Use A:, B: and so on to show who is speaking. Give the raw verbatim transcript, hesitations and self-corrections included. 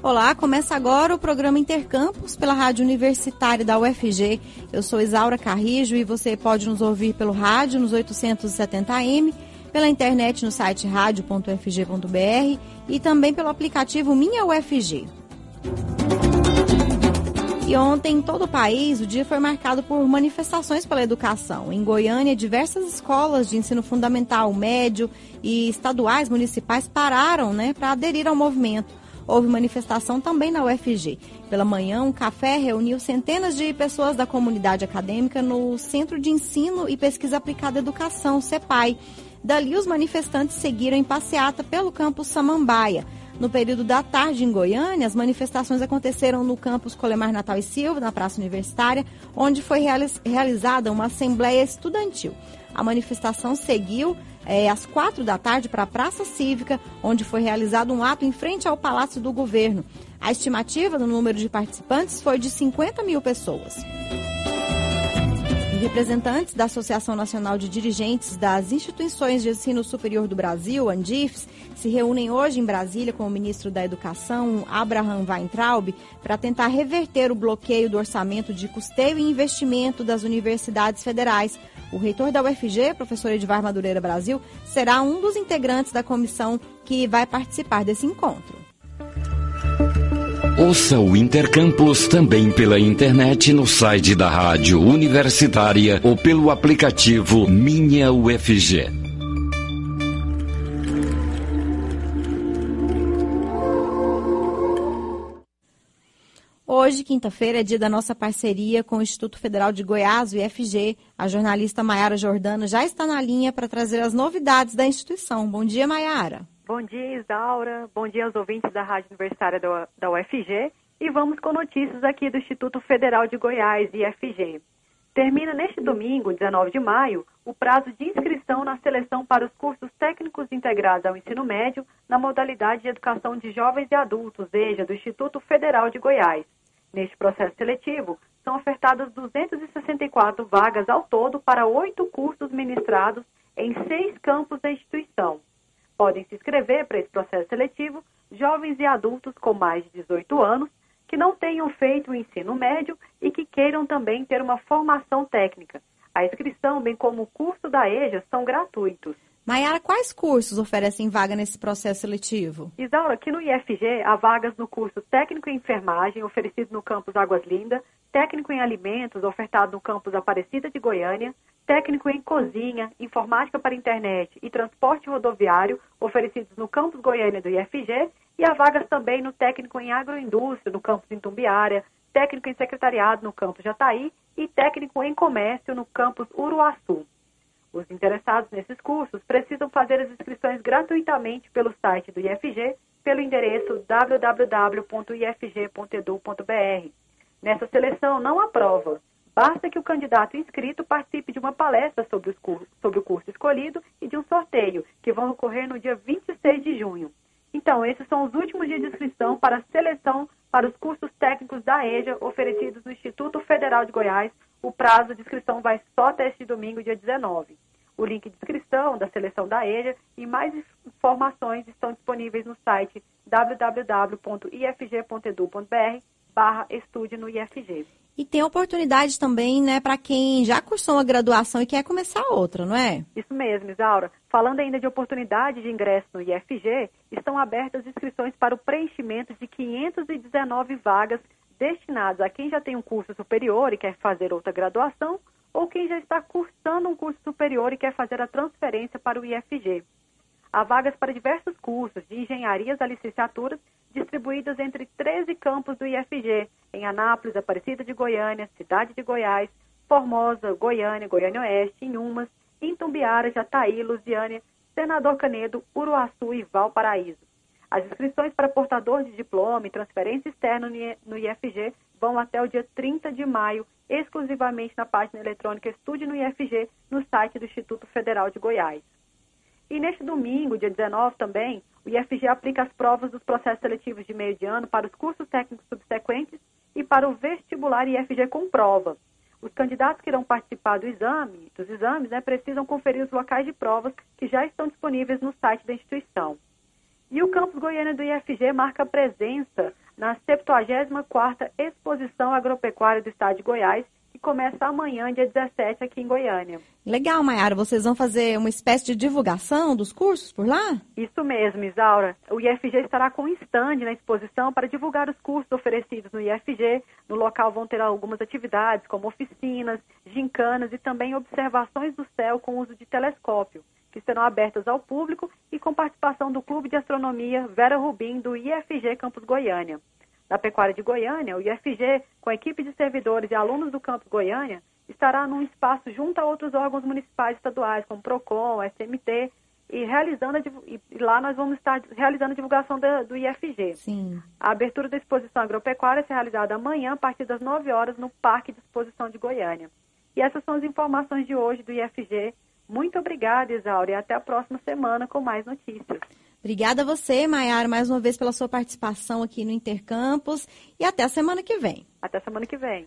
A: Olá, começa agora o programa Intercampus pela Rádio Universitária da U F G. Eu sou Isaura Carrijo e você pode nos ouvir pelo rádio nos oitocentos e setenta A M, pela internet no site rádio ponto u f g ponto b r e também pelo aplicativo Minha U F G. E ontem, em todo o país, o dia foi marcado por manifestações pela educação. Em Goiânia, diversas escolas de ensino fundamental, médio e estaduais municipais pararam, né, para aderir ao movimento. Houve manifestação também na U F G. Pela manhã, um café reuniu centenas de pessoas da comunidade acadêmica no Centro de Ensino e Pesquisa Aplicada à Educação, CEPAI. Dali, os manifestantes seguiram em passeata pelo campus Samambaia. No período da tarde, em Goiânia, as manifestações aconteceram no campus Colemar Natal e Silva, na Praça Universitária, onde foi realizada uma assembleia estudantil. A manifestação seguiu é, às quatro da tarde para a Praça Cívica, onde foi realizado um ato em frente ao Palácio do Governo. A estimativa do número de participantes foi de cinquenta mil pessoas. Representantes da Associação Nacional de Dirigentes das Instituições de Ensino Superior do Brasil, ANDIFES, se reúnem hoje em Brasília com o ministro da Educação, Abraham Weintraub, para tentar reverter o bloqueio do orçamento de custeio e investimento das universidades federais. O reitor da U F G, professor Edivar Madureira Brasil, será um dos integrantes da comissão que vai participar desse encontro.
B: Ouça o Intercampus também pela internet no site da Rádio Universitária ou pelo aplicativo Minha U F G.
A: Hoje, quinta-feira, é dia da nossa parceria com o Instituto Federal de Goiás, o I F G. A jornalista Maiara Jordano já está na linha para trazer as novidades da instituição. Bom dia, Maiara.
C: Bom dia, Isaura. Bom dia aos ouvintes da Rádio Universitária da U F G. E vamos com notícias aqui do Instituto Federal de Goiás, I F G. Termina neste domingo, dezenove de maio, o prazo de inscrição na seleção para os cursos técnicos integrados ao ensino médio na modalidade de educação de jovens e adultos, EJA, do Instituto Federal de Goiás. Neste processo seletivo, são ofertadas duzentas e sessenta e quatro vagas ao todo para oito cursos ministrados em seis campos da instituição. Podem se inscrever para esse processo seletivo jovens e adultos com mais de dezoito anos que não tenham feito o ensino médio e que queiram também ter uma formação técnica. A inscrição, bem como o curso da EJA, são gratuitos.
A: Maiara, quais cursos oferecem vaga nesse processo seletivo?
C: Isaura, aqui no I F G há vagas no curso Técnico em Enfermagem, oferecido no campus Águas Lindas, Técnico em Alimentos, ofertado no campus Aparecida de Goiânia, Técnico em Cozinha, Informática para Internet e Transporte Rodoviário, oferecidos no campus Goiânia do I F G, e há vagas também no Técnico em Agroindústria, no campus Itumbiara, Técnico em Secretariado, no campus Jataí, e Técnico em Comércio, no campus Uruaçu. Os interessados nesses cursos precisam fazer as inscrições gratuitamente pelo site do I F G, pelo endereço w w w ponto i f g ponto e d u ponto b r. Nessa seleção não há prova. Basta que o candidato inscrito participe de uma palestra sobre, os cursos, sobre o curso escolhido e de um sorteio, que vão ocorrer no dia vinte e seis de junho. Então, esses são os últimos dias de inscrição para a seleção para os cursos técnicos da EJA oferecidos no Instituto Federal de Goiás. O prazo de inscrição vai só até este domingo, dia dezenove. O link de inscrição da seleção da EJA e mais informações estão disponíveis no site w w w ponto i f g ponto e d u ponto b r barra estude no I F G.
A: E tem oportunidade também, né, para quem já cursou uma graduação e quer começar outra, não é?
C: Isso mesmo, Isaura. Falando ainda de oportunidade de ingresso no I F G, estão abertas inscrições para o preenchimento de quinhentas e dezenove vagas destinadas a quem já tem um curso superior e quer fazer outra graduação, ou quem já está cursando um curso superior e quer fazer a transferência para o I F G. Há vagas para diversos cursos, de engenharias a licenciaturas, distribuídas entre treze campos do I F G, em Anápolis, Aparecida de Goiânia, Cidade de Goiás, Formosa, Goiânia, Goiânia Oeste, Inhumas, Itumbiara, Jataí, Lusiânia, Senador Canedo, Uruaçu e Valparaíso. As inscrições para portador de diploma e transferência externa no I F G vão até o dia trinta de maio, exclusivamente na página eletrônica Estude no I F G, no site do Instituto Federal de Goiás. E neste domingo, dia dezenove também, o I F G aplica as provas dos processos seletivos de meio de ano para os cursos técnicos subsequentes e para o vestibular I F G com prova. Os candidatos que irão participar do exame, dos exames né, precisam conferir os locais de provas que já estão disponíveis no site da instituição. E o campus Goiânia do I F G marca presença na septuagésima quarta Exposição Agropecuária do Estado de Goiás, que começa amanhã, dia dezessete, aqui em Goiânia.
A: Legal, Maiara. Vocês vão fazer uma espécie de divulgação dos cursos por lá?
C: Isso mesmo, Isaura. O I F G estará com um stand na exposição para divulgar os cursos oferecidos no I F G. No local vão ter algumas atividades, como oficinas, gincanas e também observações do céu com uso de telescópio, que serão abertas ao público e com participação do Clube de Astronomia Vera Rubim, do I F G Campus Goiânia. Na Pecuária de Goiânia, o I F G, com a equipe de servidores e alunos do Campus Goiânia, estará num espaço junto a outros órgãos municipais e estaduais, como PROCON, S M T, e, realizando a, e lá nós vamos estar realizando a divulgação da, do I F G.
A: Sim.
C: A abertura da exposição agropecuária será realizada amanhã, a partir das nove horas, no Parque de Exposição de Goiânia. E essas são as informações de hoje do I F G. Muito obrigada, Isaura, e até a próxima semana com mais notícias.
A: Obrigada a você, Maiara, mais uma vez pela sua participação aqui no Intercampus, e até a semana que vem.
C: Até semana que vem.